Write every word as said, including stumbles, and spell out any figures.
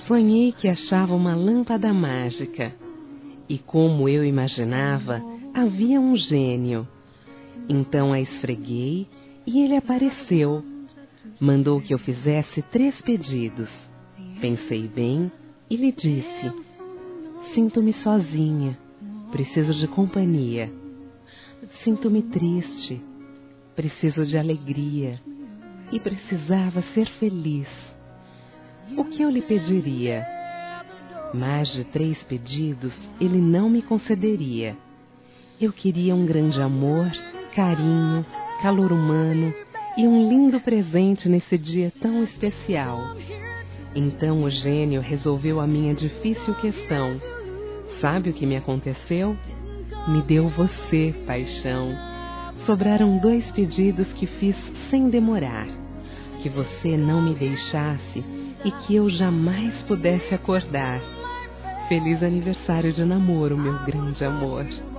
Sonhei que achava uma lâmpada mágica e, como eu imaginava, havia um gênio. Então a esfreguei e ele apareceu. Mandou que eu fizesse três pedidos. Pensei bem e lhe disse: sinto-me sozinha, preciso de companhia. Sinto-me triste, preciso de alegria e precisava ser feliz. O que eu lhe pediria? Mais de três pedidos ele não me concederia. Eu queria um grande amor, carinho, calor humano e um lindo presente nesse dia tão especial. Então o gênio resolveu a minha difícil questão. Sabe o que me aconteceu? Me deu você, paixão. Sobraram dois pedidos que fiz sem demorar. Que você não me deixasse e que eu jamais pudesse acordar. Feliz aniversário de namoro, meu grande amor.